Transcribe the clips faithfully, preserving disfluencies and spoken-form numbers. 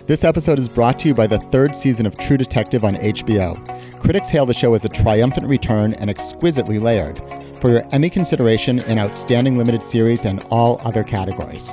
This episode is brought to you by the third season of True Detective on H B O. Critics hail the show as a triumphant return and exquisitely layered. For your Emmy consideration in Outstanding Limited Series and all other categories.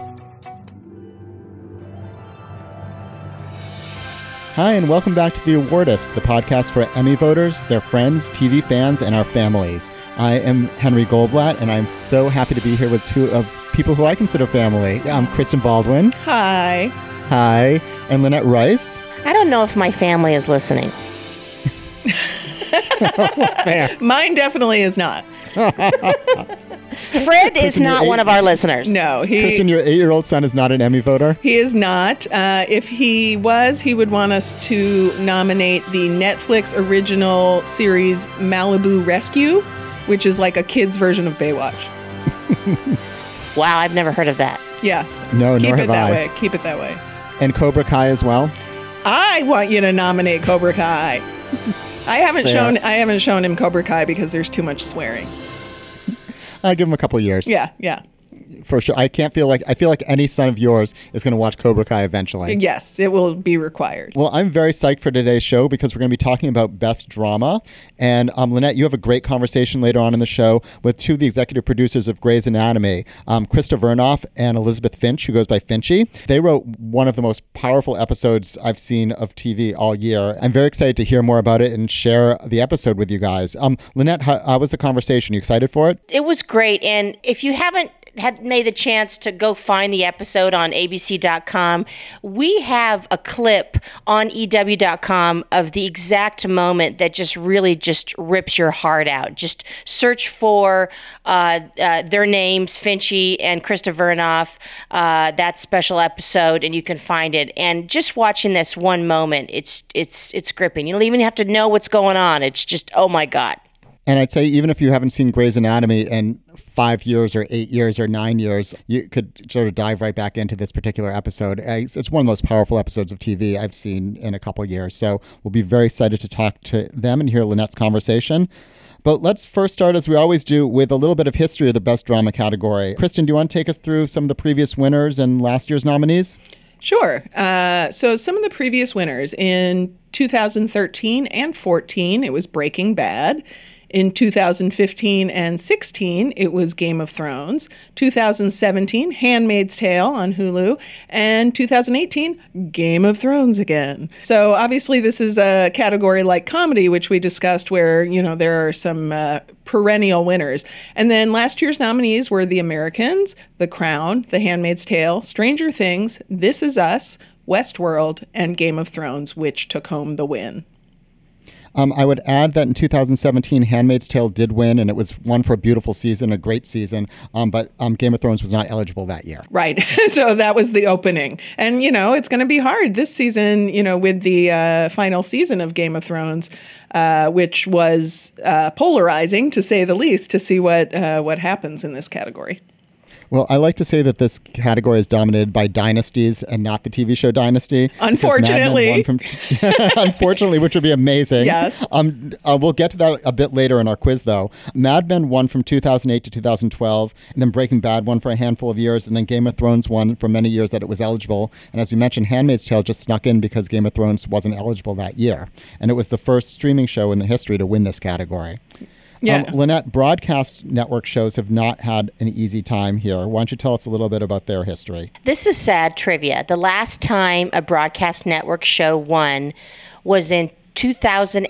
Hi, and welcome back to The Awardist, the podcast for Emmy voters, their friends, T V fans, and our families. I am Henry Goldblatt, and I'm so happy to be here with two of people who I consider family. I'm Kristen Baldwin. Hi. Hi. And Lynette Rice. I don't know if my family is listening. Fair. Mine definitely is not. Fred is not one of our listeners. No, he. Kristen, your eight-year-old son is not an Emmy voter? He is not. Uh, if he was, he would want us to nominate the Netflix original series Malibu Rescue, which is like a kid's version of Baywatch. Wow, I've never heard of that. Yeah. No, Keep nor it have that I. way. Keep it that way. And Cobra Kai as well? I want you to nominate Cobra Kai. I haven't Fair. shown. I haven't shown him Cobra Kai because there's too much swearing. I'll give him a couple of years. Yeah, yeah. For sure. I can't feel like, I feel like any son of yours is going to watch Cobra Kai eventually. Yes, it will be required. Well, I'm very psyched for today's show because we're going to be talking about Best Drama. And um, Lynette, you have a great conversation later on in the show with two of the executive producers of Grey's Anatomy, um, Krista Vernoff and Elizabeth Finch, who goes by Finchy. They wrote one of the most powerful episodes I've seen of T V all year. I'm very excited to hear more about it and share the episode with you guys. Um, Lynette, how, how was the conversation? You excited for it? It was great. And if you haven't had made the chance to go find the episode on A B C dot com, we have a clip on E W dot com of the exact moment that just really just rips your heart out. Just search for uh, uh, their names, Finchy and Krista Vernoff, uh, that special episode, and you can find it. And just watching this one moment, it's it's it's gripping. You don't even have to know what's going on. It's just, oh my God. And I'd say even if you haven't seen Grey's Anatomy in five years or eight years or nine years, you could sort of dive right back into this particular episode. It's it's one of the most powerful episodes of T V I've seen in a couple of years. So we'll be very excited to talk to them and hear Lynette's conversation. But let's first start, as we always do, with a little bit of history of the Best Drama category. Kristen, do you want to take us through some of the previous winners and last year's nominees? Sure. Uh, so some of the previous winners in two thousand thirteen and fourteen, it was Breaking Bad. In two thousand fifteen and sixteen, it was Game of Thrones. two thousand seventeen, Handmaid's Tale on Hulu. And two thousand eighteen, Game of Thrones again. So obviously this is a category like comedy, which we discussed, where, you know, there are some uh, perennial winners. And then last year's nominees were The Americans, The Crown, The Handmaid's Tale, Stranger Things, This Is Us, Westworld, and Game of Thrones, which took home the win. Um, I would add that in two thousand seventeen, Handmaid's Tale did win, and it was one for a beautiful season, a great season, um, but um, Game of Thrones was not eligible that year. Right. So that was the opening. And, you know, it's going to be hard this season, you know, with the uh, final season of Game of Thrones, uh, which was uh, polarizing, to say the least, to see what uh, what happens in this category. Well, I like to say that this category is dominated by dynasties and not the T V show Dynasty. Unfortunately. From t- Unfortunately, which would be amazing. Yes. Um, uh, we'll get to that a bit later in our quiz, though. Mad Men won from two thousand eight to two thousand twelve, and then Breaking Bad won for a handful of years, and then Game of Thrones won for many years that it was eligible. And as we mentioned, Handmaid's Tale just snuck in because Game of Thrones wasn't eligible that year. And it was the first streaming show in the history to win this category. Yeah. Um, Lynette, broadcast network shows have not had an easy time here. Why don't you tell us a little bit about their history? This is sad trivia. The last time a broadcast network show won was in two thousand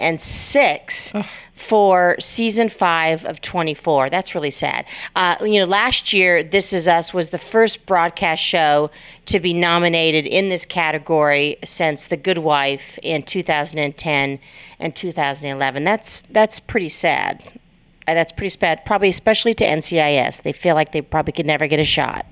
six oh. for season five of twenty-four. That's really sad. Uh, you know, last year, This Is Us was the first broadcast show to be nominated in this category since The Good Wife in two thousand ten and two thousand eleven. That's that's pretty sad. Uh, that's pretty sad, probably especially to N C I S. They feel like they probably could never get a shot.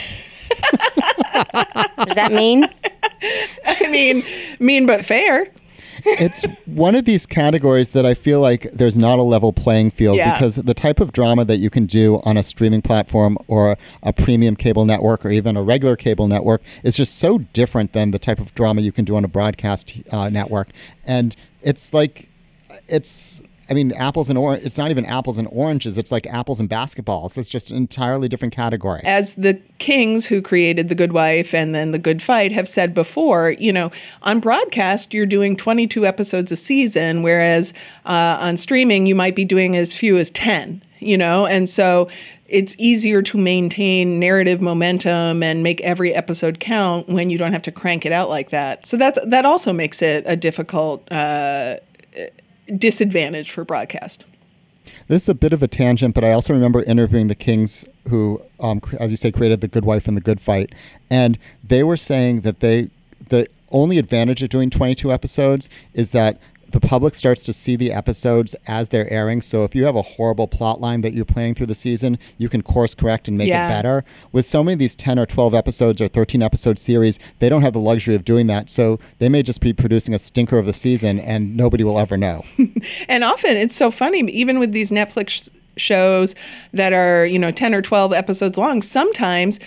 Does that mean? I mean, mean but fair. It's one of these categories that I feel like there's not a level playing field yeah. because the type of drama that you can do on a streaming platform or a premium cable network or even a regular cable network is just so different than the type of drama you can do on a broadcast uh, network. And it's like, it's... I mean, apples and orange. It's not even apples and oranges. It's like apples and basketballs. It's just an entirely different category. As the Kings who created The Good Wife and then The Good Fight have said before, you know, on broadcast, you're doing twenty-two episodes a season, whereas uh, on streaming, you might be doing as few as ten, you know? And so it's easier to maintain narrative momentum and make every episode count when you don't have to crank it out like that. So that's that also makes it a difficult uh, disadvantage for broadcast. This is a bit of a tangent, but I also remember interviewing the Kings who, um, as you say, created The Good Wife and The Good Fight. And they were saying that they the only advantage of doing twenty-two episodes is that the public starts to see the episodes as they're airing. So if you have a horrible plot line that you're planning through the season, you can course correct and make yeah. it better. With so many of these ten or twelve episodes or thirteen episode series, they don't have the luxury of doing that. So they may just be producing a stinker of the season and nobody will ever know. And often it's so funny, even with these Netflix shows that are, you know, ten or twelve episodes long, sometimes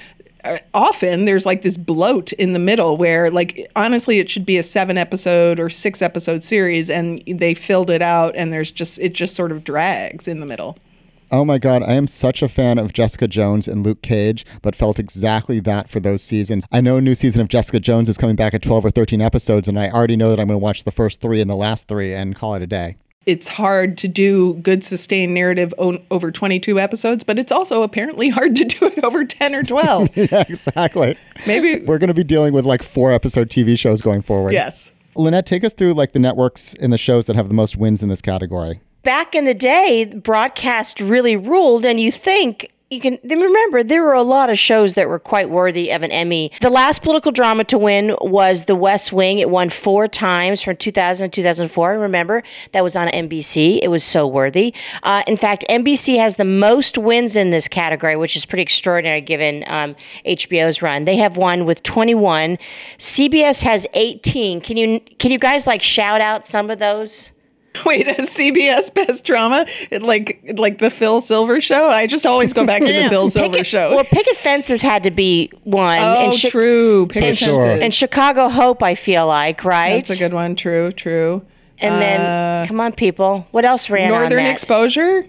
often there's like this bloat in the middle where, like, honestly, it should be a seven episode or six episode series and they filled it out and there's just, it just sort of drags in the middle. Oh my God, I am such a fan of Jessica Jones and Luke Cage, but felt exactly that for those seasons. I know a new season of Jessica Jones is coming back at twelve or thirteen episodes, and I already know that I'm going to watch the first three and the last three and call it a day. It's hard to do good sustained narrative o- over twenty-two episodes, but it's also apparently hard to do it over ten or twelve. Yeah, exactly. Maybe we're going to be dealing with like four episode T V shows going forward. Yes. Lynette, take us through like the networks and the shows that have the most wins in this category. Back in the day, broadcast really ruled, and you think you can then remember there were a lot of shows that were quite worthy of an Emmy. The last political drama to win was The West Wing. It won four times from two thousand to two thousand four. Remember, that was on N B C. It was so worthy. Uh, in fact, N B C has the most wins in this category, which is pretty extraordinary given um, H B O's run. They have won with twenty-one. C B S has eighteen. Can you can you guys like shout out some of those? Wait, a C B S Best Drama? It, like like the Phil Silver Show? I just always go back to the Phil Silver Picket, Show. Well, Picket Fences had to be one. Oh, and Chi- true. Picket For sure. Fences. And Chicago Hope, I feel like, right? That's a good one. True, true. And uh, then, come on, people. What else ran on Northern that? Exposure?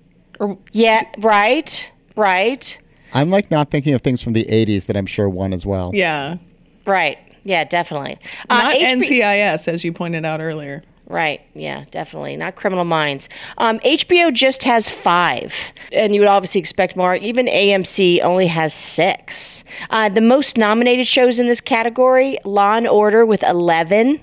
Or Yeah, right, right, I'm like not thinking of things from the eighties that I'm sure won as well. Yeah. right. Yeah, definitely. Uh, Not H B N C I S, as you pointed out earlier. Right. Yeah, definitely. Not Criminal Minds. Um, H B O just has five, and you would obviously expect more. Even A M C only has six. Uh, the most nominated shows in this category, Law and Order with eleven,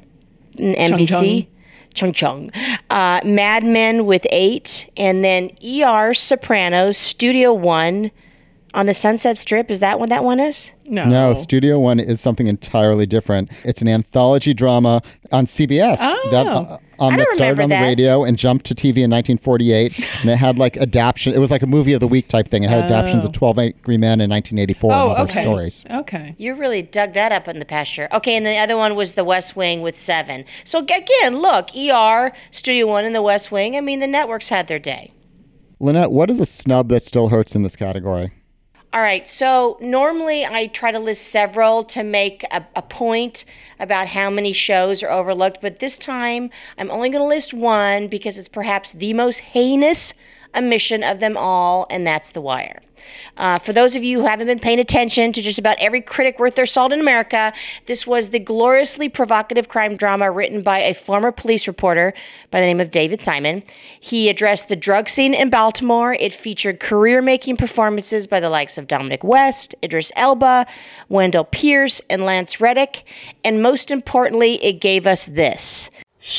N B C. Chung Chung. Uh, Mad Men with eight, and then E R, Sopranos, Studio One on the Sunset Strip. Is that what that one is? No. No, Studio One is something entirely different. It's an anthology drama on C B S Oh. that, uh, um, I that don't started remember on the that. radio and jumped to T V in nineteen forty-eight. And it had like adaptation. It was like a movie of the week type thing. It had adaptations of twelve Angry Men in nineteen eighty-four Oh, and other okay. stories. Okay. You really dug that up in the pasture. Okay, and the other one was The West Wing with seven. So again, look, E R, Studio One, and The West Wing. I mean, the networks had their day. Lynette, what is a snub that still hurts in this category? All right, so normally I try to list several to make a, a point about how many shows are overlooked, but this time I'm only going to list one because it's perhaps the most heinous omission of them all, and that's The Wire. Uh, for those of you who haven't been paying attention to just about every critic worth their salt in America, this was the gloriously provocative crime drama written by a former police reporter by the name of David Simon. He addressed the drug scene in Baltimore. It featured career-making performances by the likes of Dominic West, Idris Elba, Wendell Pierce, and Lance Reddick. And most importantly, it gave us this.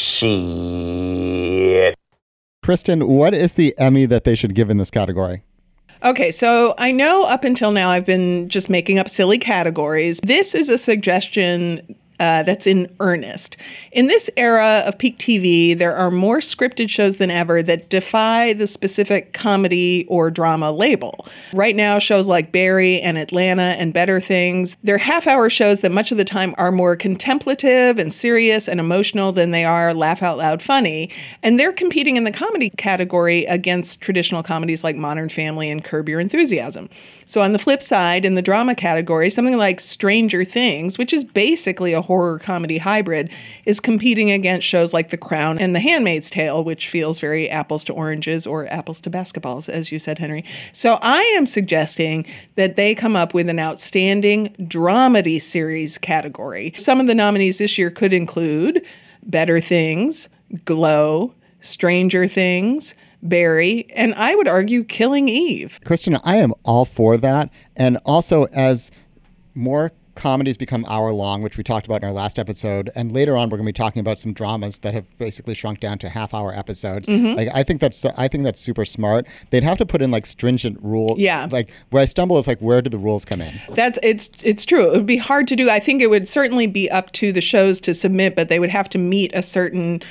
Shit. Kristen, what is the Emmy that they should give in this category? Okay, so I know up until now I've been just making up silly categories. This is a suggestion uh, that's in earnest. In this era of peak T V, there are more scripted shows than ever that defy the specific comedy or drama label. Right now, shows like Barry and Atlanta and Better Things, they're half-hour shows that much of the time are more contemplative and serious and emotional than they are laugh-out-loud funny. And they're competing in the comedy category against traditional comedies like Modern Family and Curb Your Enthusiasm. So on the flip side, in the drama category, something like Stranger Things, which is basically a horror comedy hybrid, is competing against shows like The Crown and The Handmaid's Tale, which feels very apples to oranges or apples to basketballs, as you said, Henry. So I am suggesting that they come up with an outstanding dramedy series category. Some of the nominees this year could include Better Things, Glow, Stranger Things, Barry, and I would argue Killing Eve. Kristen, I am all for that. And also, as more comedies become hour long, which we talked about in our last episode, and later on we're going to be talking about some dramas that have basically shrunk down to half hour episodes. Mm-hmm. Like I think that's I think that's super smart. They'd have to put in like stringent rules. Yeah. Like where I stumble is like, where do the rules come in? That's it's it's true. It would be hard to do. I think it would certainly be up to the shows to submit, but they would have to meet a certain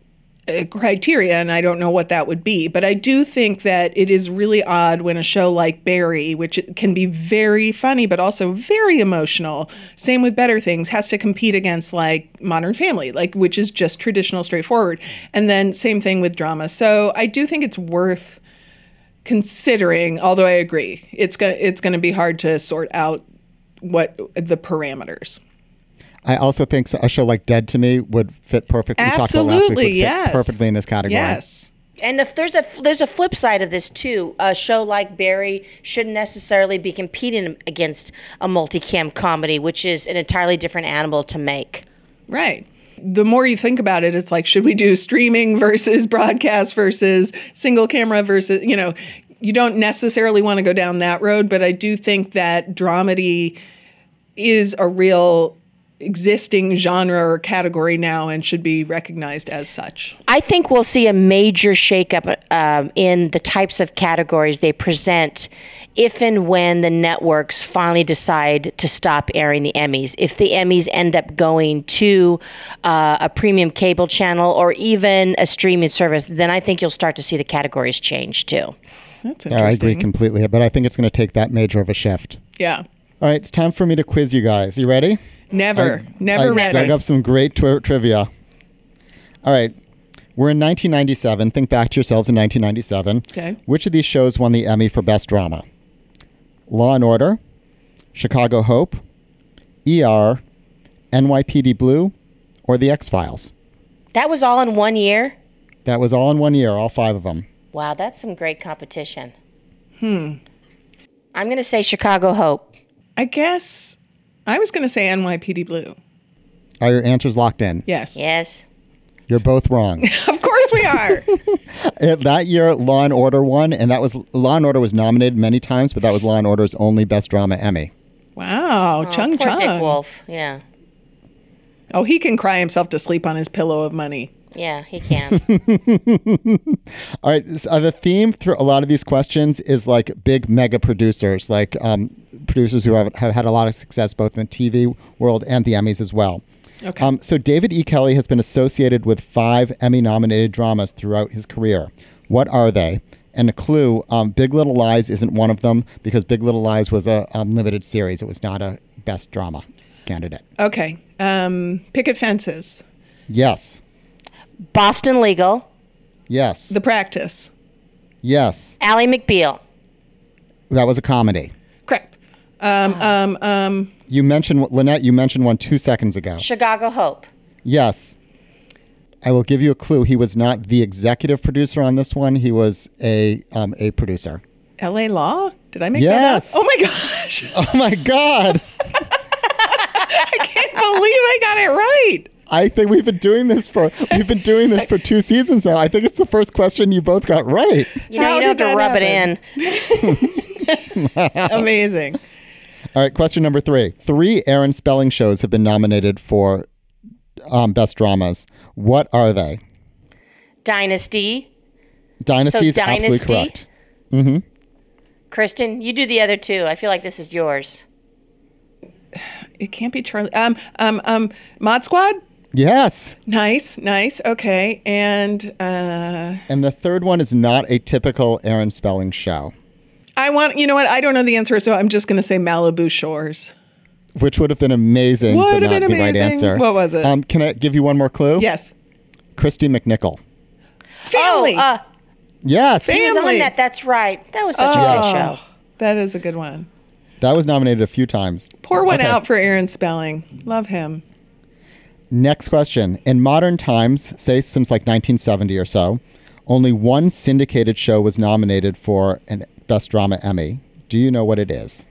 criteria, and I don't know what that would be. But I do think that it is really odd when a show like Barry, which can be very funny but also very emotional, same with Better Things, has to compete against like Modern Family, like which is just traditional, straightforward. And then same thing with drama. So I do think it's worth considering, although I agree, it's gonna it's gonna be hard to sort out what the parameters. I also think a show like Dead to Me would fit perfectly. Absolutely, we talked about last week, would fit yes. perfectly in this category. Yes. And if there's a there's a flip side of this too. A show like Barry shouldn't necessarily be competing against a multicam comedy, which is an entirely different animal to make. Right. The more you think about it, it's like, should we do streaming versus broadcast versus single camera versus, you know, you don't necessarily want to go down that road, but I do think that dramedy is a real existing genre or category now and should be recognized as such. I think we'll see a major shakeup um, in the types of categories they present if and when the networks finally decide to stop airing the Emmys. If the Emmys end up going to uh, a premium cable channel or even a streaming service, then I think you'll start to see the categories change too. That's interesting. Yeah, I agree completely, but I think it's going to take that major of a shift. Yeah. All right, it's time for me to quiz you guys. You ready? Never, I, never I ready. dug up some great twi- trivia. All right. We're in nineteen ninety-seven. Think back to yourselves in nineteen ninety-seven. Okay. Which of these shows won the Emmy for Best Drama? Law and Order, Chicago Hope, E R, N Y P D Blue, or The X-Files? That was all in one year? That was all in one year, all five of them. Wow, that's some great competition. Hmm. I'm going to say Chicago Hope. I guess I was going to say N Y P D Blue. Are your answers locked in? Yes. Yes. You're both wrong. Of course we are. That year, Law and Order won, and that was Law and Order was nominated many times, but that was Law and Order's only Best Drama Emmy. Wow, Oh, Chung poor Chung. Dick Wolf. Yeah. Oh, he can cry himself to sleep on his pillow of money. Yeah, he can. All right. So, uh, the theme through a lot of these questions is like big mega producers, like um, producers who have, have had a lot of success both in the T V world and the Emmys as well. Okay. Um, so David E. Kelley has been associated with five Emmy-nominated dramas throughout his career. What are they? And a clue, um, Big Little Lies isn't one of them because Big Little Lies was a um, limited series. It was not a best drama candidate. Okay. Um, Picket Fences. Yes. Boston Legal. Yes. The Practice. Yes. Ally McBeal. That was a comedy. Correct. Um, um, um, You mentioned, Lynette, you mentioned one two seconds ago. Chicago Hope. Yes. I will give you a clue. He was not the executive producer on this one. He was a um, a producer. L A Law? Did I make Yes. that up? Oh my gosh. Oh my God. I can't believe I got it right. I think we've been doing this for we've been doing this for two seasons now. I think it's the first question you both got right. You know, How you don't did have to rub that it in. Amazing. All right, question number three. Three Aaron Spelling shows have been nominated for um, best dramas. What are they? Dynasty. Dynasty is So absolutely Dynasty? correct. Mm-hmm. Kristen, you do the other two. I feel like this is yours. It can't be Charlie. Um, um, um, Mod Squad? Yes. Nice, nice. Okay. And uh, And the third one is not a typical Aaron Spelling show, I want, you know what? I don't know the answer, so I'm just going to say Malibu Shores. which would have been amazing, Would but have not been the right amazing. answer. What was it? Um, can I give you one more clue? Yes. Christy McNichol. Family. Oh, uh, Yes. he was on Family. that. That's right. That was such Oh, a good show. that is a good one. That was nominated a few times. Pour one Okay. out for Aaron Spelling. Love him. Next question. In modern times, say since like nineteen seventy or so, only one syndicated show was nominated for an Best Drama Emmy. Do you know what it is?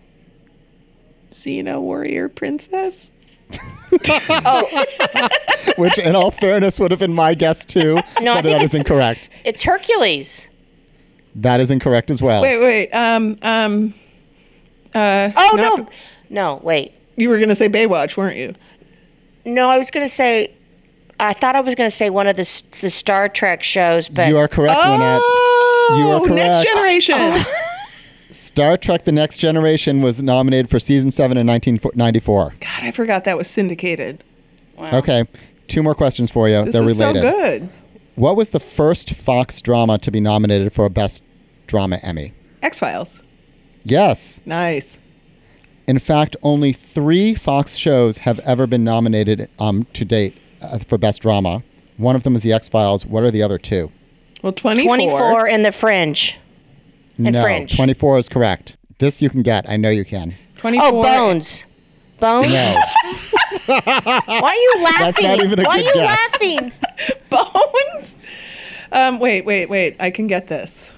Xena Warrior Princess? Oh, Which, in all fairness, would have been my guess too, No, I but think that is it's- incorrect. it's Hercules. That is incorrect as well. Wait, wait. Um, um, uh, Oh, not- no. No, wait. You were going to say Baywatch, weren't you? No, I was going to say, I thought I was going to say one of the, s- the Star Trek shows, but You are correct, Lynette. Oh, You are Next correct. Generation. Star Trek The Next Generation was nominated for season seven in nineteen ninety-four. God, I forgot that was syndicated. Okay, two more questions for you. This They're is related. so good. What was the first Fox drama to be nominated for a Best Drama Emmy? X-Files. Yes. Nice. In fact, only three Fox shows have ever been nominated um, to date uh, for Best Drama. One of them is The X-Files. What are the other two? Well, twenty-four. twenty-four in the Fringe. And no, Fringe. twenty-four is correct. This you can get. I know you can. twenty-four. Oh, Bones. Bones? No. Why are you laughing? That's not even a Why good are you guess. laughing? Bones? Um, wait, wait, wait. I can get this.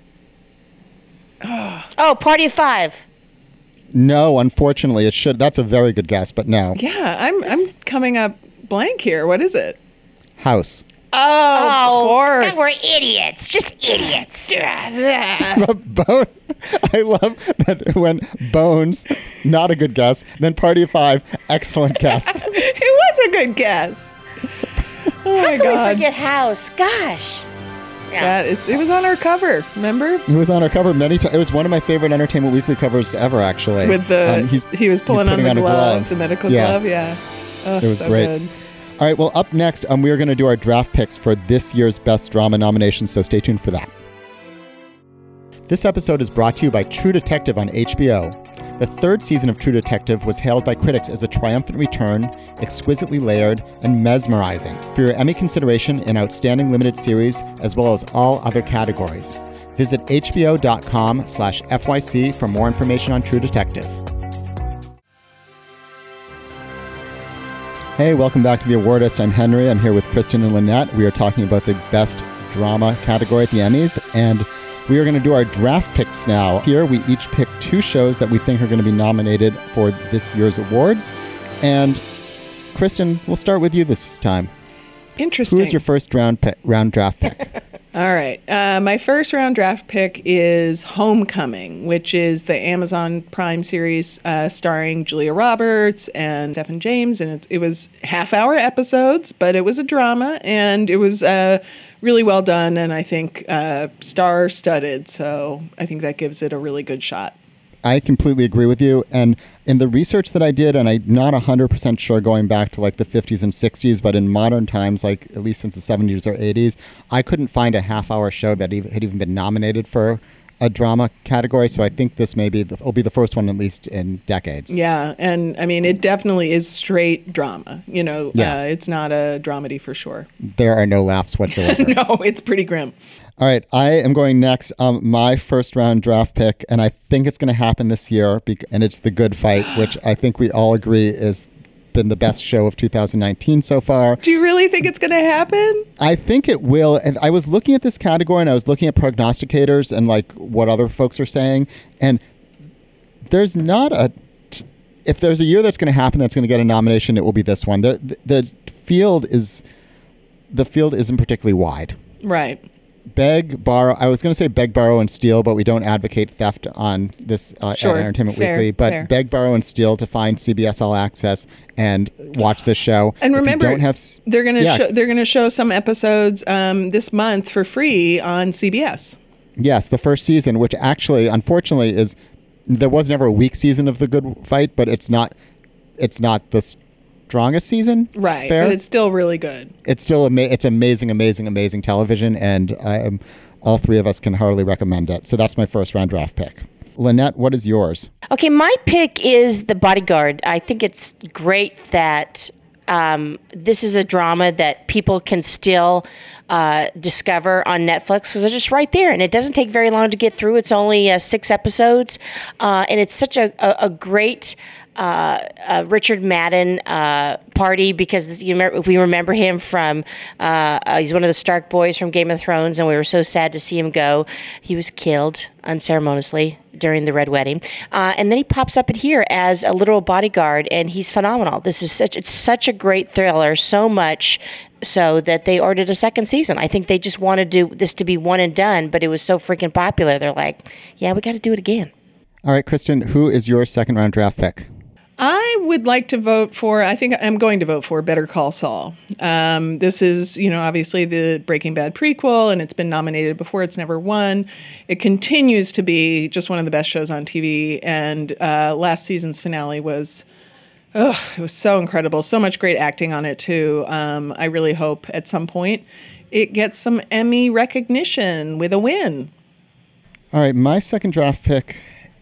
Oh, Party of Five. No, unfortunately, it should. That's a very good guess, but no. Yeah, I'm I'm coming up blank here. What is it? House. Oh, of course. God, we're idiots. Just idiots. Bone. I love that when Bones, not a good guess. Then Party of Five, excellent guess. It was a good guess. Oh How my can god. we forget House? Gosh. Yeah. That is, it was on our cover, remember? He was on our cover many times. It was one of my favorite Entertainment Weekly covers ever, actually. With the Um, he's, he was he's pulling on putting the a glove, the medical Yeah. glove, yeah. Oh, It was so great. good. All right, well, up next, um, we're going to do our draft picks for this year's Best Drama nominations, so stay tuned for that. This episode is brought to you by True Detective on H B O. The third season of True Detective was hailed by critics as a triumphant return, exquisitely layered, and mesmerizing for your Emmy consideration in Outstanding Limited Series, as well as all other categories. Visit hbo.com slash FYC for more information on True Detective. Hey, welcome back to The Awardist. I'm Henry. I'm here with Kristen and Lynette. We are talking about the Best Drama category at the Emmys, and we are going to do our draft picks now. Here, we each pick two shows that we think are going to be nominated for this year's awards. And Kristen, we'll start with you this time. Interesting. Who is your first round pick, round draft pick? All right. Uh, my first round draft pick is Homecoming, which is the Amazon Prime series uh, starring Julia Roberts and Stephen James. And it, it was half-hour episodes, but it was a drama, and it was uh, really well done, and I think uh, star-studded. So I think that gives it a really good shot. I completely agree with you. And in the research that I did, and I'm not one hundred percent sure going back to like the fifties and sixties, but in modern times, like at least since the seventies or eighties, I couldn't find a half hour show that even, had even been nominated for a drama category. So I think this may be the, will be the first one, at least in decades. Yeah, and I mean, it definitely is straight drama. You know, Yeah. uh, it's not a dramedy for sure. There are no laughs whatsoever. No, it's pretty grim. All right, I am going next. Um, my first round draft pick, and I think it's going to happen this year, bec- and it's The Good Fight, which I think we all agree is been the best show of two thousand nineteen so far. Do you really think it's going to happen? I think it will. And I was looking at this category, and I was looking at prognosticators and like what other folks are saying, and there's not a. T- if there's a year that's going to happen that's going to get a nomination, it will be this one. The, the the field is the field isn't particularly wide. Right. Beg, borrow. I was going to say beg, borrow, and steal, but we don't advocate theft on this uh, Sure. at Entertainment Fair, Weekly. But fair. beg, borrow, and steal to find C B S All Access and watch this show. And If you remember, don't have, s- they're going to Yeah. show, they're going to show some episodes um, this month for free on C B S. yes, the first season, which actually, unfortunately, is there was never a weak season of The Good Fight, but it's not, it's not the strongest season. Right. Fair. But it's still really good. It's still ama- it's amazing, amazing, amazing television, and um, all three of us can heartily recommend it. So that's my first round draft pick. Lynette, what is yours? Okay, my pick is The Bodyguard. I think it's great that um, this is a drama that people can still uh, discover on Netflix because they're just right there, and it doesn't take very long to get through. It's only uh, six episodes, uh, and it's such a, a, a great uh, uh, Richard Madden uh, party because you remember, we remember him from, uh, uh, he's one of the Stark boys from Game of Thrones, and we were so sad to see him go. He was killed unceremoniously during the Red Wedding. Uh, and then he pops up in here as a literal bodyguard, and he's phenomenal. This is such, it's such a great thriller, so much so that they ordered a second season. I think they just wanted to, this to be one and done, but it was so freaking popular. They're like, yeah, we got to do it again. All right, Kristen, who is your second round draft pick? I would like to vote for, I think I'm going to vote for Better Call Saul. Um, this is, you know, obviously the Breaking Bad prequel, and it's been nominated before. It's never won. It continues to be just one of the best shows on T V. And uh, last season's finale was, oh, it was so incredible. So much great acting on it, too. Um, I really hope at some point it gets some Emmy recognition with a win. All right, my second draft pick.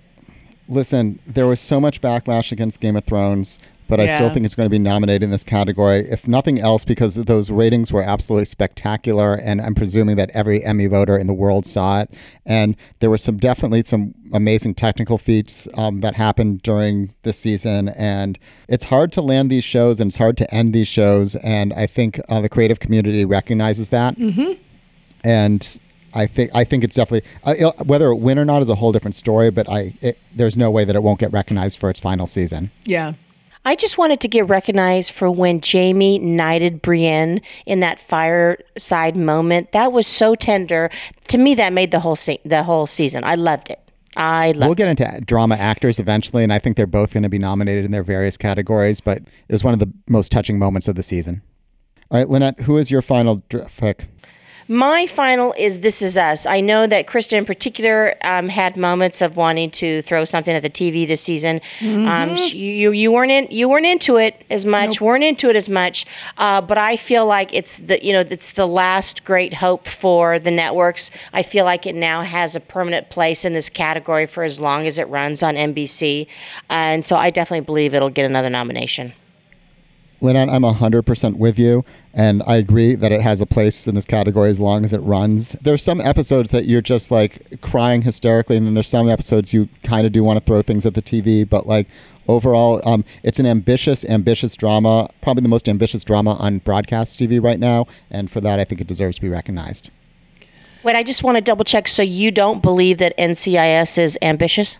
Listen, there was so much backlash against Game of Thrones, but yeah. I still think it's going to be nominated in this category, if nothing else, because those ratings were absolutely spectacular, and I'm presuming that every Emmy voter in the world saw it. And there were some definitely some amazing technical feats um, that happened during this season, and it's hard to land these shows, and it's hard to end these shows, and I think uh, the creative community recognizes that. Mm-hmm. And I think I think it's definitely uh, whether it win or not is a whole different story. But I it, there's no way that it won't get recognized for its final season. Yeah, I just wanted to get recognized for when Jamie knighted Brienne in that fireside moment. That was so tender to me. That made the whole se- the whole season. I loved it. I loved. We'll get into drama actors eventually, and I think they're both going to be nominated in their various categories. But it was one of the most touching moments of the season. All right, Lynette, who is your final draft pick? My final is This Is Us. I know that Kristen in particular um, had moments of wanting to throw something at the T V this season. Mm-hmm. Um, you you weren't in you weren't into it as much. Nope. weren't into it as much. Uh, but I feel like it's the you know it's the last great hope for the networks. I feel like it now has a permanent place in this category for as long as it runs on N B C, uh, and so I definitely believe it'll get another nomination. Lynette, I'm one hundred percent with you, and I agree that it has a place in this category as long as it runs. There's some episodes that you're just like crying hysterically, and then there's some episodes you kind of do want to throw things at the T V, but like overall, um, it's an ambitious, ambitious drama, probably the most ambitious drama on broadcast T V right now, and for that, I think it deserves to be recognized. Wait, I just want to double check. So you don't believe that N C I S is ambitious?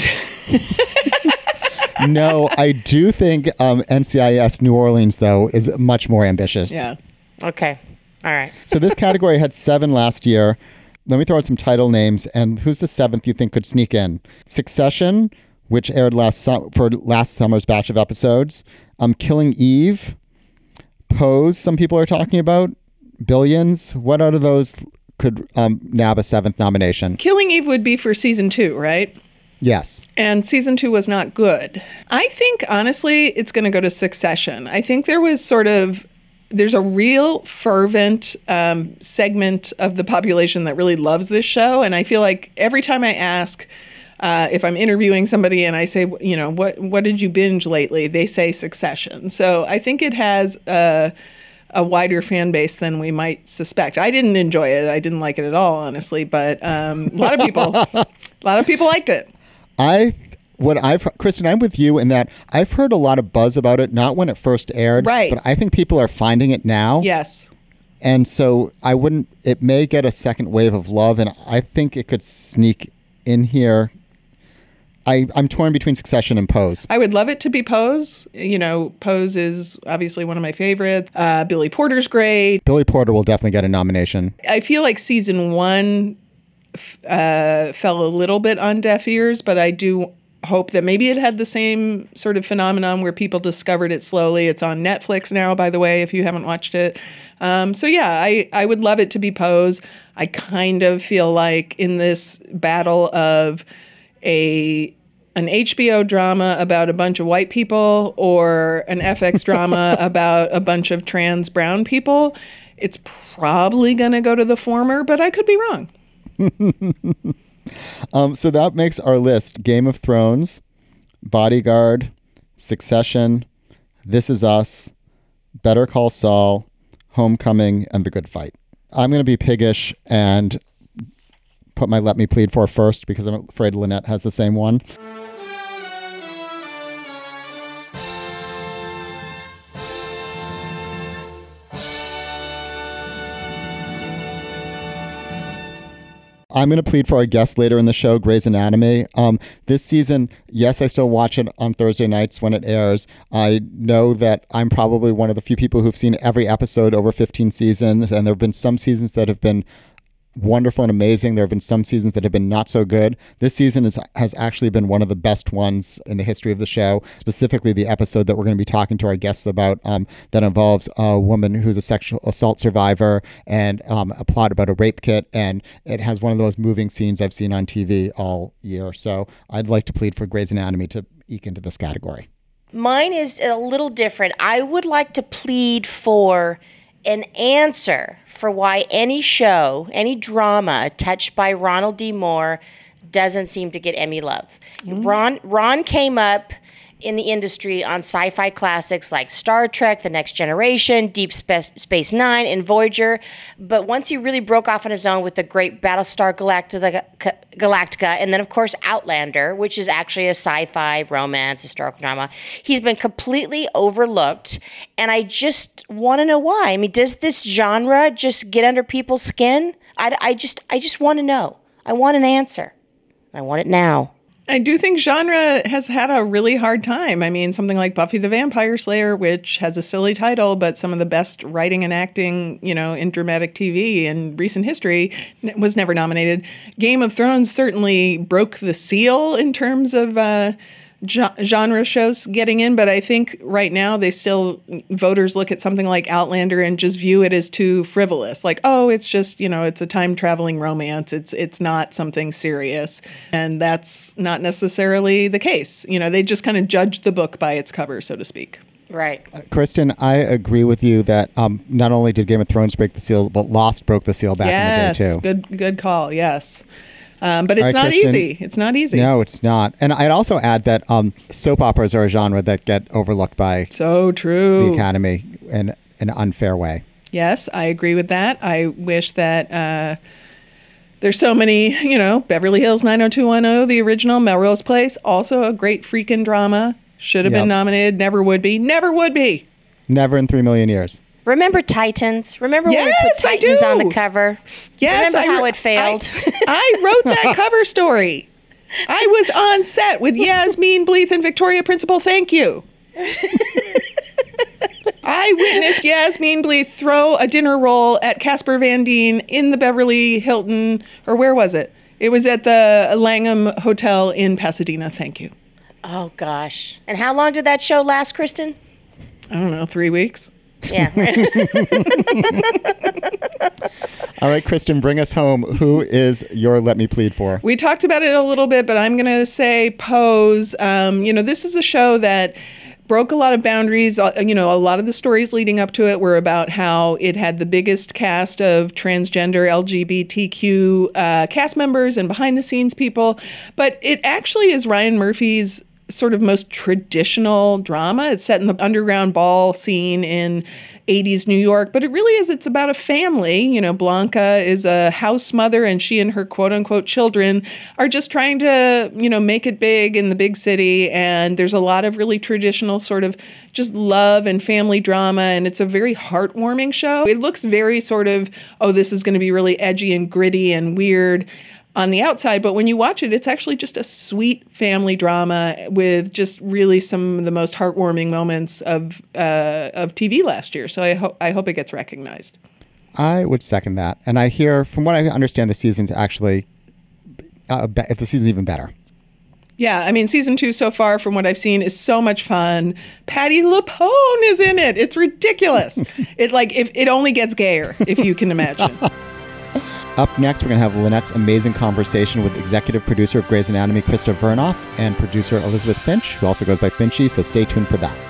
No, I do think um, N C I S New Orleans, though, is much more ambitious. Yeah. Okay. All right. So this category had seven last year. Let me throw out some title names. And who's the seventh you think could sneak in? Succession, which aired last su- for last summer's batch of episodes. Um, Killing Eve. Pose, some people are talking about. Billions. What out of those could um, nab a seventh nomination? Killing Eve would be for season two, right? Yes. And season two was not good. I think, honestly, it's going to go to Succession. I think there was sort of, there's a real fervent um, segment of the population that really loves this show. And I feel like every time I ask, uh, if I'm interviewing somebody and I say, you know, what, what did you binge lately? They say Succession. So I think it has a, a wider fan base than we might suspect. I didn't enjoy it. I didn't like it at all, honestly. But um, a lot of people, a lot of people liked it. I, what I've, Kristen, I'm with you in that I've heard a lot of buzz about it, not when it first aired, right. but I think people are finding it now. Yes. And so I wouldn't, it may get a second wave of love, and I think it could sneak in here. I, I'm torn between Succession and Pose. I would love it to be Pose. You know, Pose is obviously one of my favorites. Uh, Billy Porter's great. Billy Porter will definitely get a nomination. I feel like season one uh, fell a little bit on deaf ears, but I do hope that maybe it had the same sort of phenomenon where people discovered it slowly. It's on Netflix now, by the way, if you haven't watched it. Um, so yeah, I, I would love it to be Pose. I kind of feel like in this battle of a an H B O drama about a bunch of white people or an F X drama about a bunch of trans brown people, it's probably going to go to the former, but I could be wrong. um, so that makes our list: Game of Thrones, Bodyguard, Succession, This Is Us, Better Call Saul, Homecoming, and The Good Fight. I'm going to be piggish and put my Let Me Plead For first because I'm afraid Lynette has the same one. I'm going to plead for our guest later in the show, Grey's Anatomy. Um, this season, yes, I still watch it on Thursday nights when it airs. I know that I'm probably one of the few people who've seen every episode over fifteen seasons, and there have been some seasons that have been wonderful and amazing. There have been some seasons that have been not so good. This season is, has actually been one of the best ones in the history of the show, specifically the episode that we're going to be talking to our guests about um, that involves a woman who's a sexual assault survivor and um, a plot about a rape kit. And it has one of those moving scenes I've seen on T V all year. So I'd like to plead for Grey's Anatomy to eke into this category. Mine is a little different. I would like to plead for an answer for why any show, any drama touched by Ronald D. Moore doesn't seem to get Emmy love. Mm-hmm. Ron Ron came up in the industry on sci-fi classics like Star Trek, The Next Generation, Deep Sp- Space Nine, and Voyager. But once he really broke off on his own with the great Battlestar Galactica, Galactica, and then, of course, Outlander, which is actually a sci-fi, romance, historical drama, he's been completely overlooked. And I just want to know why. I mean, does this genre just get under people's skin? I, I just, I just want to know. I want an answer. I want it now. I do think genre has had a really hard time. I mean, something like Buffy the Vampire Slayer, which has a silly title, but some of the best writing and acting, you know, in dramatic T V in recent history, was never nominated. Game of Thrones certainly broke the seal in terms of uh, genre shows getting in, but I think right now they still, voters look at something like Outlander and just view it as too frivolous. Like, oh, it's just, you know, it's a time-traveling romance. It's it's not something serious. And that's not necessarily the case. You know, they just kind of judge the book by its cover, so to speak. Right. Uh, Kristen, I agree with you that um, not only did Game of Thrones break the seal, but Lost broke the seal back yes, in the day, too. Good, good call, yes. Um, but it's right, not Kristen, easy. It's not easy. No, it's not. And I'd also add that um, soap operas are a genre that get overlooked by so true. the Academy in an unfair way. Yes, I agree with that. I wish that uh, there's so many, you know, Beverly Hills nine oh two one oh, the original, Melrose Place, also a great freaking drama. Should have Yep. been nominated. Never would be. Never would be. Never in three million years. Remember Titans? Remember when we Yes, put I Titans do. on the cover? Yes, Remember I how re- it failed? I, I wrote that cover story. I was on set with Yasmin Bleeth and Victoria Principal. Thank you. I witnessed Yasmin Bleeth throw a dinner roll at Casper Van Dien in the Beverly Hilton, or where was it? It was at the Langham Hotel in Pasadena. Thank you. Oh, gosh. And how long did that show last, Kristen? I don't know, three weeks. Yeah. All right, Kristen, bring us home. Who is your Let Me Plead for? We talked about it a little bit, but I'm going to say Pose. Um, you know, this is a show that broke a lot of boundaries. Uh, you know, a lot of the stories leading up to it were about how it had the biggest cast of transgender L G B T Q uh, cast members and behind the scenes people. But it actually is Ryan Murphy's sort of most traditional drama. It's set in the underground ball scene in eighties New York, but it really is, it's about a family. You know, Blanca is a house mother and she and her quote unquote children are just trying to, you know, make it big in the big city. And there's a lot of really traditional sort of just love and family drama. And it's a very heartwarming show. It looks very sort of, oh, this is going to be really edgy and gritty and weird on the outside, but when you watch it, it's actually just a sweet family drama with just really some of the most heartwarming moments of uh, of T V last year. So I hope I hope it gets recognized. I would second that, and I hear, from what I understand, the season's actually uh, be- the season's even better. Yeah, I mean, season two so far, from what I've seen, is so much fun. Patti LuPone is in it. It's ridiculous. It like if it only gets gayer, if you can imagine. Up next, we're going to have Lynette's amazing conversation with executive producer of Grey's Anatomy, Krista Vernoff, and producer Elizabeth Finch, who also goes by Finchy, so stay tuned for that.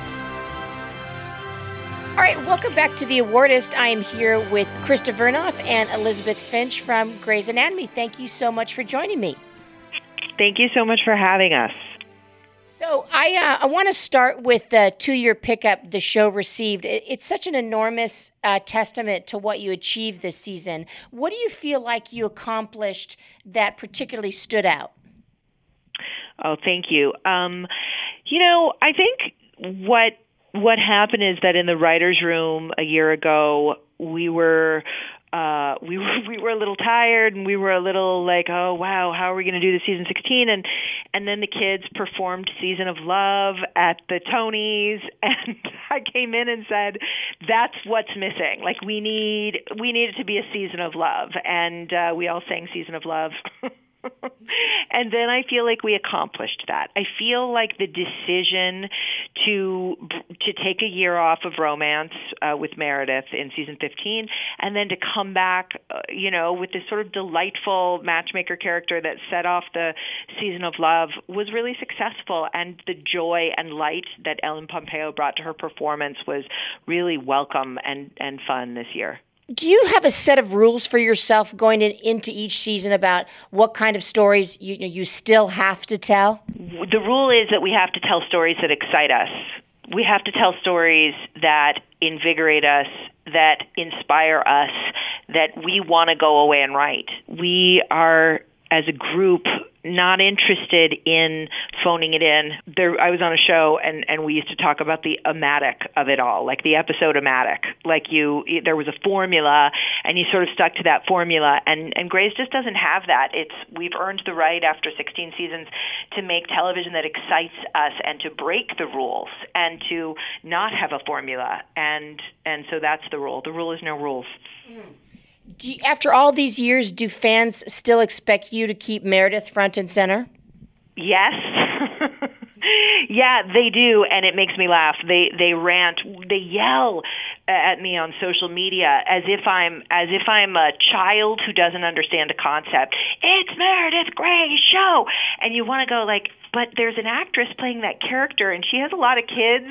All right, welcome back to The Awardist. I am here with Krista Vernoff and Elizabeth Finch from Grey's Anatomy. Thank you so much for joining me. Thank you so much for having us. So I uh, I want to start with the two-year pickup the show received. It, it's such an enormous uh, testament to what you achieved this season. What do you feel like you accomplished that particularly stood out? Oh, thank you. Um, you know, I think what what happened is that in the writers' room a year ago, we were uh, we were we were a little tired, and we were a little like, oh wow, how are we going to do the season sixteen? And and then the kids performed Season of Love at the Tonys, and I came in and said, that's what's missing. Like we need we need it to be a Season of Love, and uh, we all sang Season of Love. And then I feel like we accomplished that. I feel like the decision to to take a year off of romance uh, with Meredith in season fifteen, and then to come back, uh, you know, with this sort of delightful matchmaker character that set off the Season of Love was really successful. And the joy and light that Ellen Pompeo brought to her performance was really welcome and, and fun this year. Do you have a set of rules for yourself going in, into each season about what kind of stories you you still have to tell? The rule is that we have to tell stories that excite us. We have to tell stories that invigorate us, that inspire us, that we want to go away and write. We are, as a group, not interested in phoning it in. There, I was on a show, and, and we used to talk about the amatic of it all, like the episode-o-matic. Like you, there was a formula, and you sort of stuck to that formula. And, and Grey's just doesn't have that. It's we've earned the right after sixteen seasons to make television that excites us and to break the rules and to not have a formula. And and so that's the rule. The rule is no rules. Mm. Do you, after all these years, do fans still expect you to keep Meredith front and center? Yes. Yeah, they do, and it makes me laugh. They they rant, they yell at me on social media as if I'm as if I'm a child who doesn't understand a concept. It's Meredith Grey's show, and you want to go like, but there's an actress playing that character, and she has a lot of kids.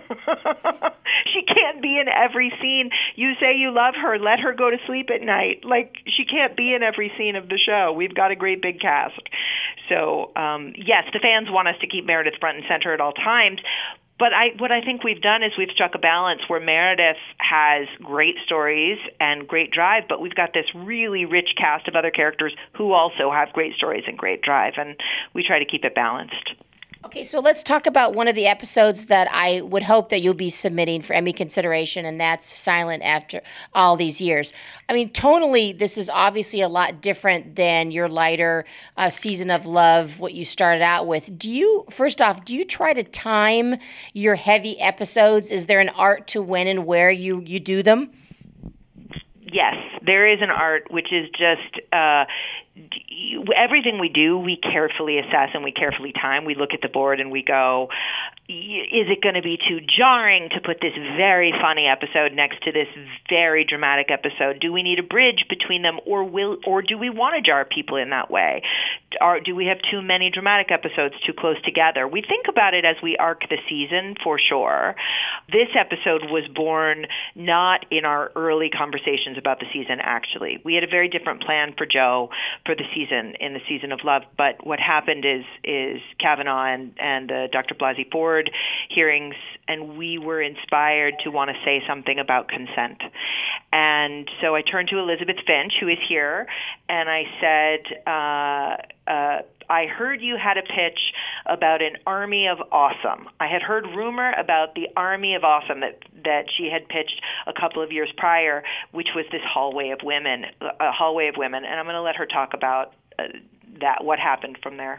She can't be in every scene. You say you love her, let her go to sleep at night. Like, she can't be in every scene of the show. We've got a great big cast. So, um, yes, the fans want us to keep Meredith front and center at all times. But I, what I think we've done is we've struck a balance where Meredith has great stories and great drive, but we've got this really rich cast of other characters who also have great stories and great drive, and we try to keep it balanced. Okay, so let's talk about one of the episodes that I would hope that you'll be submitting for Emmy consideration, and that's Silent After All These Years. I mean, tonally, this is obviously a lot different than your lighter uh, Season of Love, what you started out with. Do you, first off, do you try to time your heavy episodes? Is there an art to when and where you, you do them? Yes, there is an art, which is just uh, everything we do, we carefully assess and we carefully time. We look at the board and we go, is it going to be too jarring to put this very funny episode next to this very dramatic episode? Do we need a bridge between them, or will, or do we want to jar people in that way? Or do we have too many dramatic episodes too close together? We think about it as we arc the season, for sure. This episode was born not in our early conversations about the season, actually. We had a very different plan for Joe for the season, in the Season of Love. But what happened is is Kavanaugh and, and the Doctor Blasey Ford hearings, and we were inspired to want to say something about consent. And so I turned to Elizabeth Finch, who is here, and I said, uh, uh, I heard you had a pitch about an army of awesome. I had heard rumor about the army of awesome that, that she had pitched a couple of years prior, which was this hallway of women, a hallway of women. And I'm going to let her talk about uh, that, what happened from there.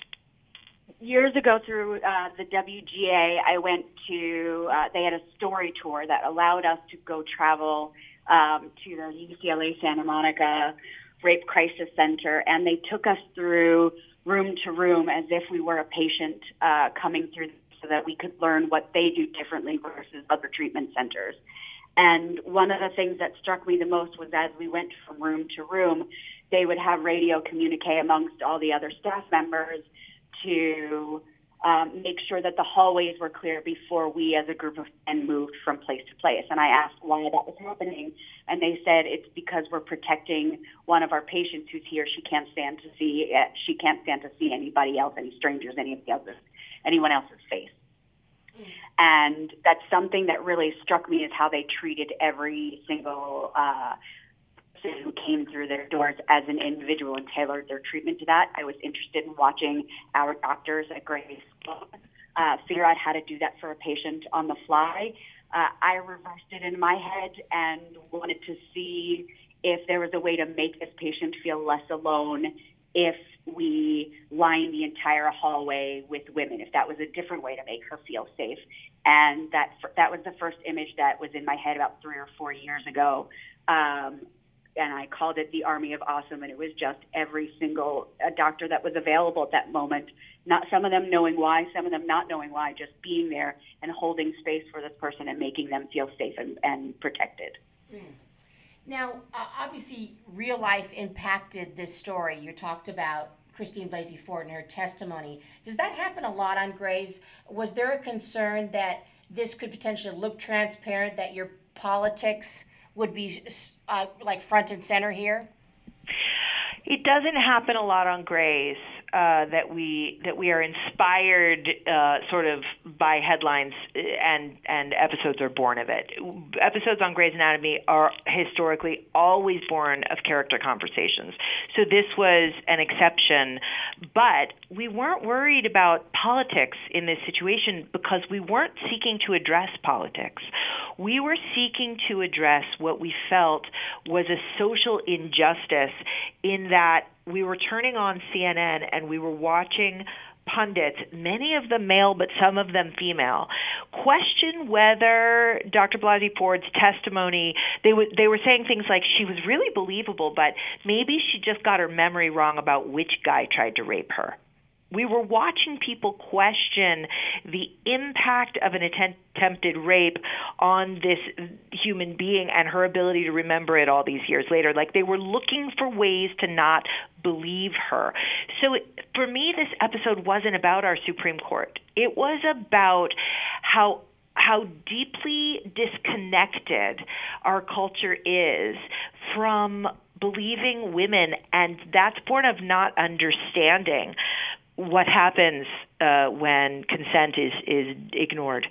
Years ago through uh, the W G A, I went to, uh, they had a story tour that allowed us to go travel um, to the U C L A Santa Monica Rape Crisis Center, and they took us through room to room as if we were a patient uh, coming through, so that we could learn what they do differently versus other treatment centers. And one of the things that struck me the most was as we went from room to room, they would have radio communique amongst all the other staff members to um, make sure that the hallways were clear before we as a group of men moved from place to place. And I asked why that was happening, and they said it's because we're protecting one of our patients who's here. She can't stand to see uh, she can't stand to see anybody else, any strangers, any of the others, anyone else's face. Mm. And that's something that really struck me, is how they treated every single uh, who came through their doors as an individual and tailored their treatment to that. I was interested in watching our doctors at Grey's uh, figure out how to do that for a patient on the fly. uh, I reversed it in my head and wanted to see if there was a way to make this patient feel less alone if we lined the entire hallway with women, if that was a different way to make her feel safe. And that that was the first image that was in my head about three or four years ago. Um, and I called it the Army of Awesome, and it was just every single uh, doctor that was available at that moment, not some of them knowing why, some of them not knowing why, just being there and holding space for this person and making them feel safe and, and protected. Mm. Now, uh, obviously, real life impacted this story. You talked about Christine Blasey Ford and her testimony. Does that happen a lot on Grey's? Was there a concern that this could potentially look transparent, that your politics would be uh, like front and center here? It doesn't happen a lot on Grey's. Uh, that we that we are inspired uh, sort of by headlines and and episodes are born of it. Episodes on Grey's Anatomy are historically always born of character conversations. So this was an exception, but we weren't worried about politics in this situation because we weren't seeking to address politics. We were seeking to address what we felt was a social injustice in that we were turning on C N N and we were watching pundits, many of them male, but some of them female, question whether Doctor Blasey Ford's testimony, they, w- they were saying things like she was really believable, but maybe she just got her memory wrong about which guy tried to rape her. We were watching people question the impact of an attempt, attempted rape on this human being and her ability to remember it all these years later. Like they were looking for ways to not believe her. So it, for me, this episode wasn't about our Supreme Court. It was about how how deeply disconnected our culture is from believing women, and that's born of not understanding what happens uh, when consent is, is ignored.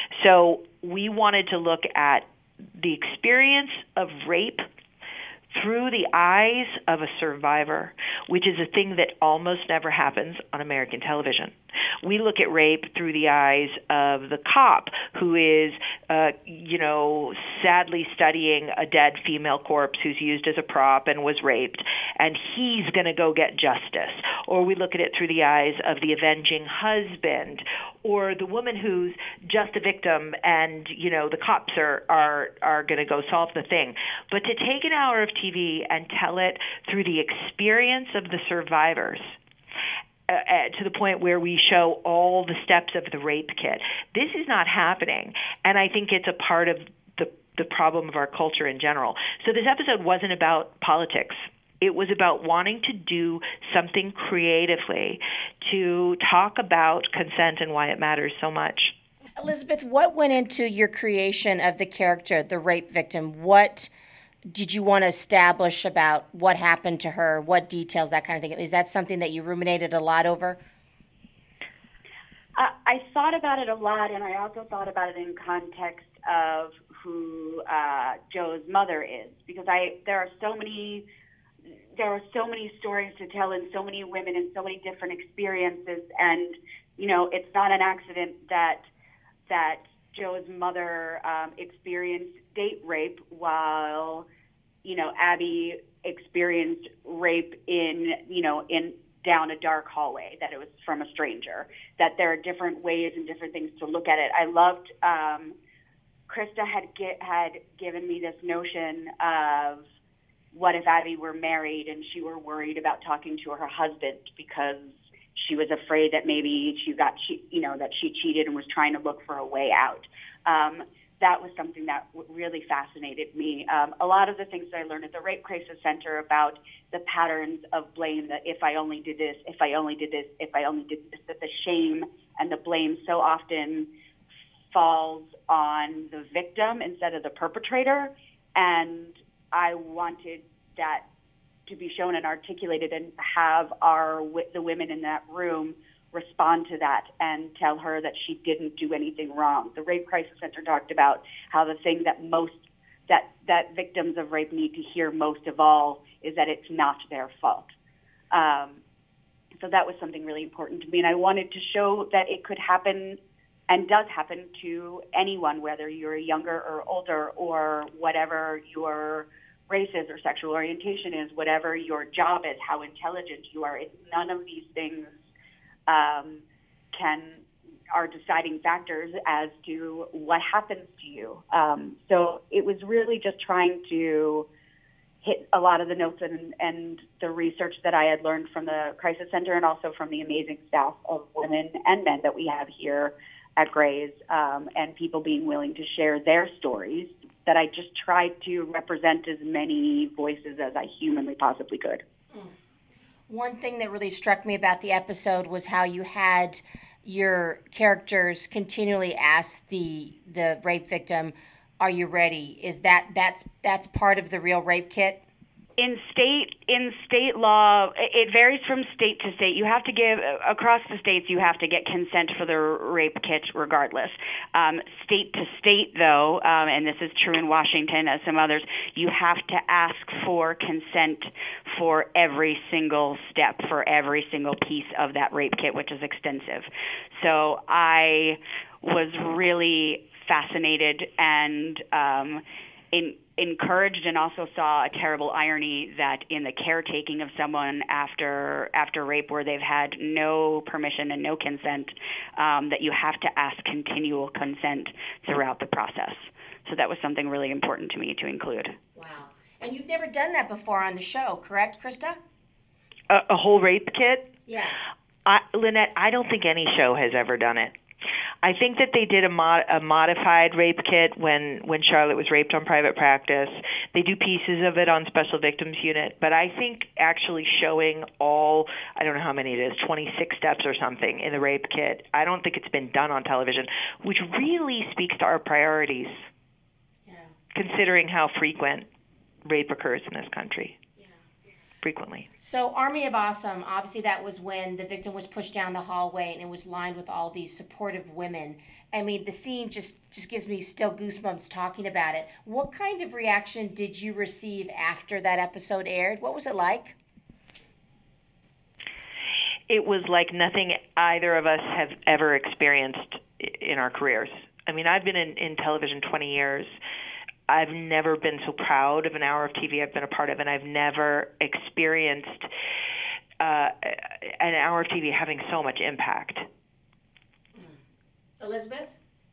So we wanted to look at the experience of rape through the eyes of a survivor, which is a thing that almost never happens on American television. We look at rape through the eyes of the cop who is, uh, you know, sadly studying a dead female corpse who's used as a prop and was raped, and he's going to go get justice. Or we look at it through the eyes of the avenging husband, or the woman who's just a victim, and you know the cops are are are going to go solve the thing. But to take an hour of T V and tell it through the experience of the survivors, Uh, uh, to the point where we show all the steps of the rape kit. This is not happening, and I think it's a part of the, the problem of our culture in general. So this episode wasn't about politics. It was about wanting to do something creatively to talk about consent and why it matters so much. Elizabeth, what went into your creation of the character, the rape victim? What did you want to establish about what happened to her, what details, that kind of thing? Is that something that you ruminated a lot over? Uh, I thought about it a lot, and I also thought about it in context of who uh, Joe's mother is, because I there are so many there are so many stories to tell, and so many women, and so many different experiences, and you know it's not an accident that that Joe's mother um, experienced date rape while, you know, Abby experienced rape in, you know, in down a dark hallway, that it was from a stranger, that there are different ways and different things to look at it. I loved, um, Krista had get, had given me this notion of what if Abby were married and she were worried about talking to her husband because she was afraid that maybe she got, che- you know, that she cheated and was trying to look for a way out. Um, that was something that really fascinated me. Um, a lot of the things that I learned at the Rape Crisis Center about the patterns of blame, that if I only did this, if I only did this, if I only did this, that the shame and the blame so often falls on the victim instead of the perpetrator. And I wanted that to be shown and articulated, and have our the women in that room respond to that and tell her that she didn't do anything wrong. The Rape Crisis Center talked about how the thing that most that that victims of rape need to hear most of all is that it's not their fault. Um, so that was something really important to me, and I wanted to show that it could happen and does happen to anyone, whether you're younger or older or whatever your race is or sexual orientation is, whatever your job is, how intelligent you are. It, none of these things um, can are deciding factors as to what happens to you. Um, so it was really just trying to hit a lot of the notes and, and the research that I had learned from the Crisis Center and also from the amazing staff of women and men that we have here at Gray's, um, and people being willing to share their stories, that I just tried to represent as many voices as I humanly possibly could. One thing that really struck me about the episode was how you had your characters continually ask the the rape victim, "Are you ready?" Is that that's that's part of the real rape kit? In state in state law, it varies from state to state. You have to give across the states. You have to get consent for the rape kit, regardless. Um, state to state, though, um, and this is true in Washington as some others, you have to ask for consent for every single step, for every single piece of that rape kit, which is extensive. So I was really fascinated and um, in. encouraged and also saw a terrible irony that in the caretaking of someone after after rape where they've had no permission and no consent, um, that you have to ask continual consent throughout the process. So that was something really important to me to include. Wow. And you've never done that before on the show, correct, Krista? A, a whole rape kit? Yeah. I, Lynette, I don't think any show has ever done it. I think that they did a, mod, a modified rape kit when, when Charlotte was raped on Private Practice. They do pieces of it on Special Victims Unit. But I think actually showing all, I don't know how many it is, twenty-six steps or something in the rape kit, I don't think it's been done on television, which really speaks to our priorities, yeah. considering how frequent rape occurs in this country. Frequently. So Army of Awesome, obviously that was when the victim was pushed down the hallway and it was lined with all these supportive women. I mean, the scene just, just gives me still goosebumps talking about it. What kind of reaction did you receive after that episode aired? What was it like? It was like nothing either of us have ever experienced in our careers. I mean, I've been in, in television twenty years. I've never been so proud of an hour of T V I've been a part of, and I've never experienced uh, an hour of T V having so much impact. Elizabeth?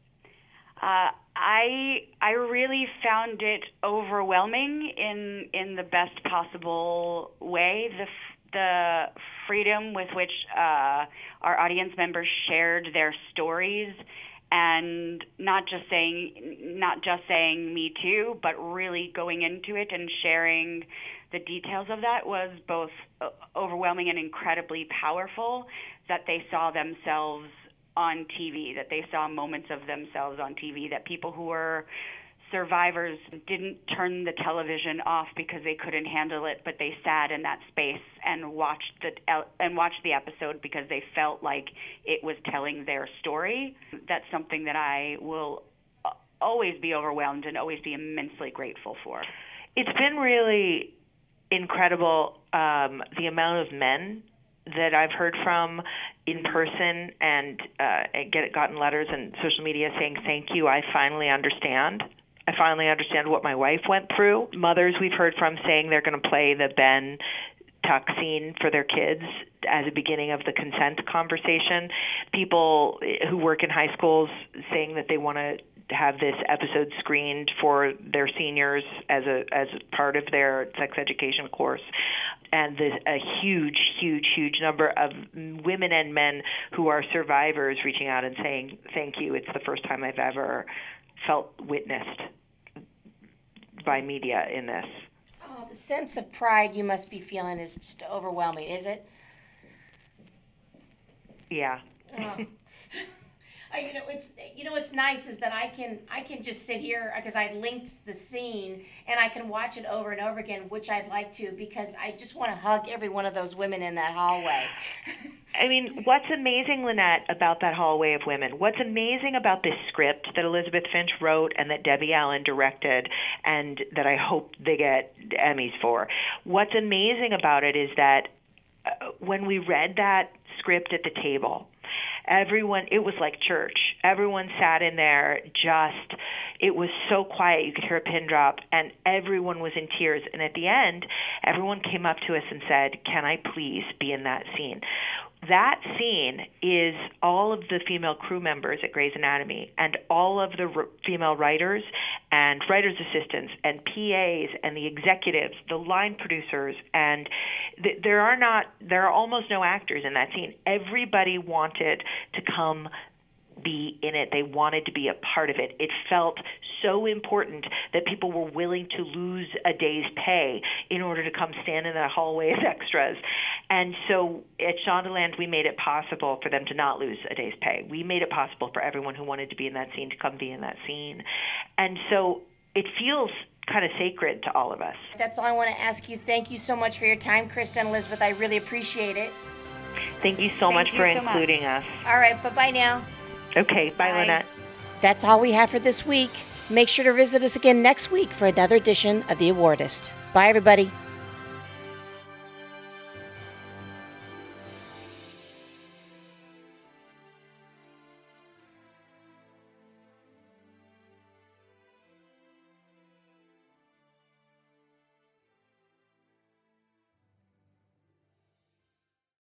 Uh, I I really found it overwhelming in in the best possible way. The the freedom with which uh, our audience members shared their stories. And not just saying, not just saying me too, but really going into it and sharing the details of that was both overwhelming and incredibly powerful. That they saw themselves on T V, that they saw moments of themselves on T V, that people who were survivors didn't turn the television off because they couldn't handle it, but they sat in that space and watched the and watched the episode because they felt like it was telling their story. That's something that I will always be overwhelmed and always be immensely grateful for. It's been really incredible, um, the amount of men that I've heard from in person and uh, get gotten letters and social media saying, thank you, I finally understand. I finally understand what my wife went through. Mothers we've heard from saying they're going to play the Ben tuck scene for their kids as a beginning of the consent conversation. People who work in high schools saying that they want to have this episode screened for their seniors as a as part of their sex education course. And there's a huge, huge, huge number of women and men who are survivors reaching out and saying, thank you, it's the first time I've ever felt witnessed by media in this. Oh, the sense of pride you must be feeling is just overwhelming, is it? Yeah. Oh. I, you know, it's you know what's nice is that I can I can just sit here because I linked the scene and I can watch it over and over again, which I'd like to because I just want to hug every one of those women in that hallway. I mean, what's amazing, Lynette, about that hallway of women? What's amazing about this script that Elizabeth Finch wrote and that Debbie Allen directed, and that I hope they get Emmys for? What's amazing about it is that uh, when we read that script at the table, everyone, it was like church. everyone sat in there just, it was so quiet, you could hear a pin drop, and everyone was in tears. And at the end, everyone came up to us and said, can I please be in that scene? That scene is all of the female crew members at Grey's Anatomy and all of the r- female writers and writers' assistants and P As and the executives, the line producers, and th- there are not, there are almost no actors in that scene. Everybody wanted to come be in it. They wanted to be a part of it. It felt so important that people were willing to lose a day's pay in order to come stand in that hallway as extras. And so at Shondaland, we made it possible for them to not lose a day's pay. We made it possible for everyone who wanted to be in that scene to come be in that scene. And so it feels kind of sacred to all of us. That's all I want to ask you. Thank you so much for your time, Krista and Elizabeth. I really appreciate it. Thank you so Thank much you for so including much. us. All right, bye-bye now. Okay, bye, Bye. Lynette. That's all we have for this week. Make sure to visit us again next week for another edition of The Awardist. Bye, everybody.